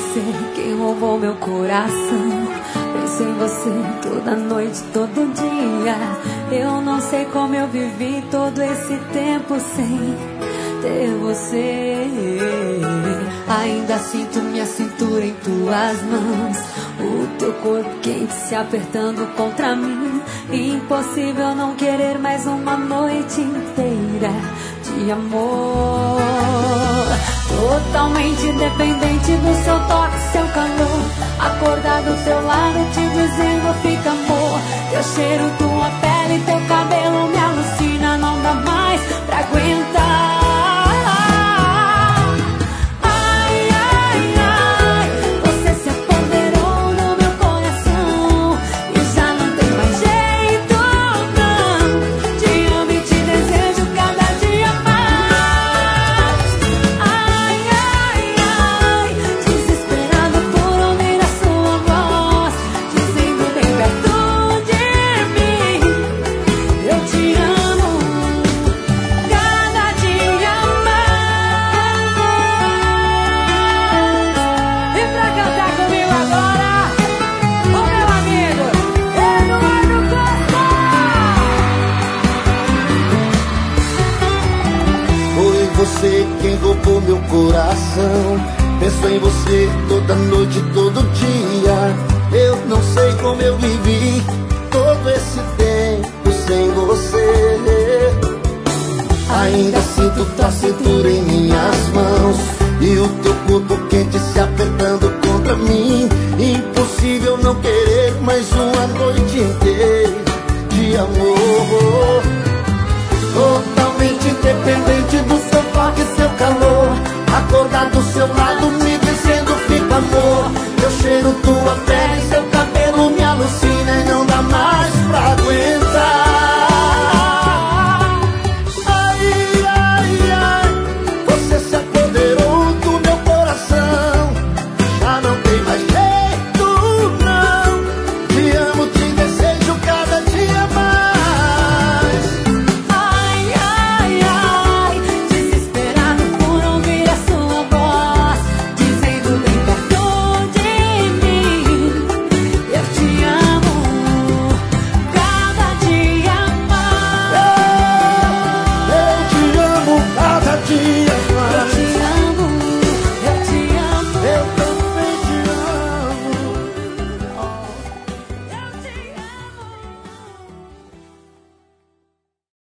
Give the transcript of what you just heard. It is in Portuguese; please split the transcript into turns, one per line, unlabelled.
você quem roubou meu coração. Penso em você toda noite, todo dia. Eu não sei como eu vivi todo esse tempo sem ter você. Ainda sinto minha cintura em tuas mãos, o teu corpo quente se apertando contra mim. Impossível não querer mais uma noite inteira de amor. Totalmente dependente do seu toque, seu calor. Acordar do teu lado te dizendo fica amor. Teu cheiro, tua pele, teu cabelo me alucina. Não dá mais pra aguentar.
Você quem roubou meu coração. Penso em você toda noite, todo dia. Eu não sei como eu vivi todo esse tempo sem você. Ainda sinto tua cintura em minhas mãos e o teu corpo quente se apertando contra mim. Impossível não querer mais uma noite inteira de amor. Totalmente independente do seu toque, seu calor. Acordar do